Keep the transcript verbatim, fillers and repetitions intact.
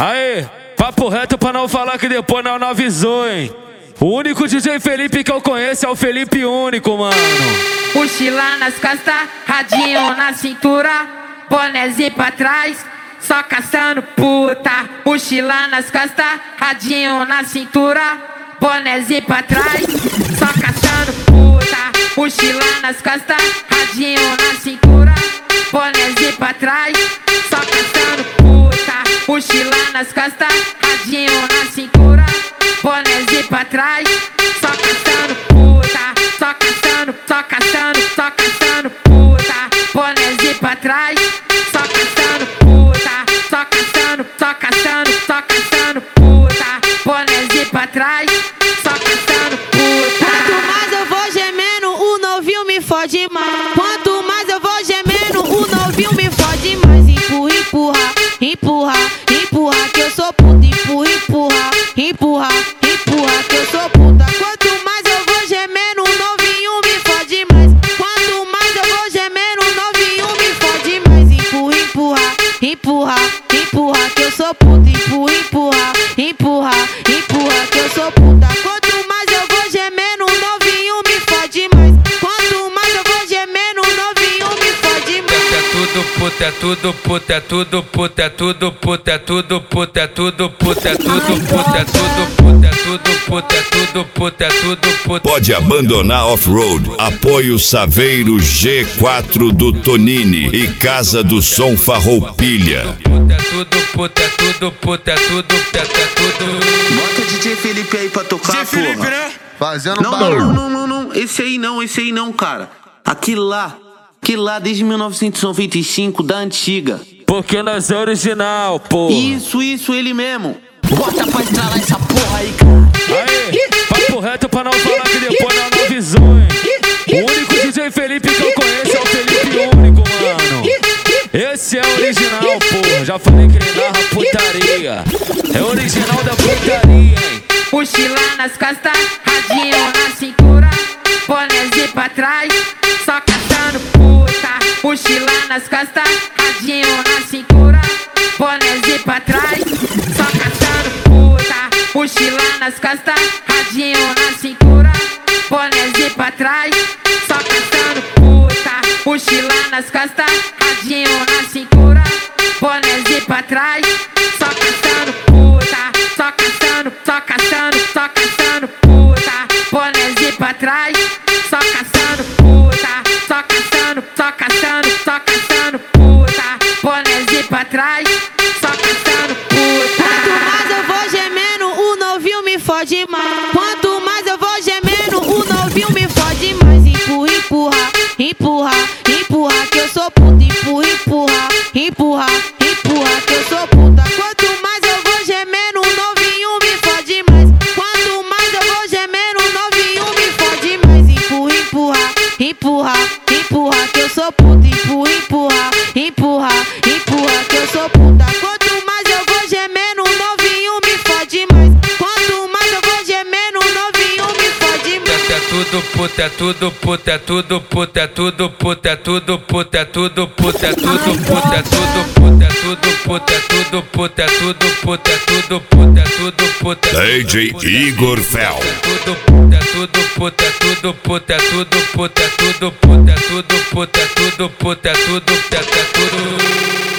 Aê, papo reto pra não falar que depois não, não avisou, hein? O único D J Felipe que eu conheço é o Felipe Único, mano. Mochila nas costas, radinho na cintura, bonézinho pra trás, só caçando puta. Mochila nas costas, radinho na cintura, bonézinho pra trás, só caçando puta. Mochila nas costas, radinho na cintura, bonézinho pra trás, só caçando puta. Mochila nas costas, radinho na cintura, bonézinho pra trás, só caçando puta. Só caçando, só caçando, só caçando puta. Bonézinho pra trás, só caçando puta. Só caçando, só caçando, só caçando puta. Bonézinho pra trás, só caçando puta. Quanto mais eu vou gemendo, o novinho me fode mais. Quanto mais eu vou gemendo, o novinho me fode mais. Empurra, empurra, empurra, empurra, que eu sou puta. Empurra, empurra, empurra, empurra, que eu sou puta. Quanto mais eu vou gemendo, o novinho me fode mais. Quanto mais eu vou gemendo, o novinho me fode mais. Empurra, empurra, empurra, empurra, que eu sou puta. Empurra, empurra, empurra, empurra, que eu sou puta. Quanto mais eu vou gemendo, o novinho me fode mais. Quanto mais eu vou gemendo, o novinho me fode mais. É tudo puta, é tudo puta, é tudo puta, é tudo puta, é tudo puta, é tudo puta, é tudo puta, é tudo puta, é tudo puta, é tudo puta, é tudo puta. Pode abandonar off-road. Apoio Saveiro G quatro do Tonini e Casa do Som Farroupilha. É tudo puta, é tudo puta, é tudo puta, é tudo. Bota o D J Felipe aí pra tocar, porra. Felipe, né? Fazendo não, barulho. Não, não, não, não, esse aí não, esse aí não, cara. Aquilo lá, aquilo lá desde mil novecentos e noventa e cinco, da antiga. Porque nós é original, pô. Isso, isso, ele mesmo. Bota pra estralar essa porra aí, cara. Aê, papo reto pra não falar que depois não, não avisou, hein? O único D J Felipe que eu conheço é o Felipe Único, mano. Esse é original, pô. Já falei que ele narra putaria. É original da putaria, hein? Mochila nas costas, radinho na cintura, bonézinho pra trás, só caçando puta. Mochila nas costas, radinho na cintura, bonézinho pra trás, só caçando puta. Mochila nas costas, radinho na cintura, bonézinho pra trás, só caçando puta. Mochila nas costas, radinho na cintura, bonézinho pra trás, só caçando puta. Só caçando, só caçando, só caçando puta. Bonézinho pra trás, só caçando puta. Só caçando, só caçando, só caçando puta. Bonézinho pra trás, só caçando puta. Quanto mais eu vou gemendo, o novinho me fode mais. Quanto mais eu vou gemendo, o novinho me fode mais. Empurra, empurra, empurra, empurra, que eu sou puta. Empurra, empurra, empurra, empurra, que eu sou puta. Quanto mais eu vou gemendo, o novinho me fode mais. Quanto mais eu vou gemendo, o novinho me fode mais. Empurra, empurra, empurra, empurra, que eu sou puta. Empurra, empurra, empurra, empurra, que eu sou puta. Quanto mais eu vou gemendo, o novinho me fode mais. Quanto mais eu vou gemendo, o novinho me fode mais. É tudo puta, é tudo puta, é tudo puta, é tudo puta, é tudo puta, é tudo puta, é tudo puta, é tudo puta, é tudo puta, é tudo puta, é tudo puta, é tudo puta, é tudo puta. D J Igor Fel. É tudo puta, é tudo puta, é tudo puta, é tudo puta, é tudo puta, é tudo puta, é tudo puta, é tudo puta, é tudo.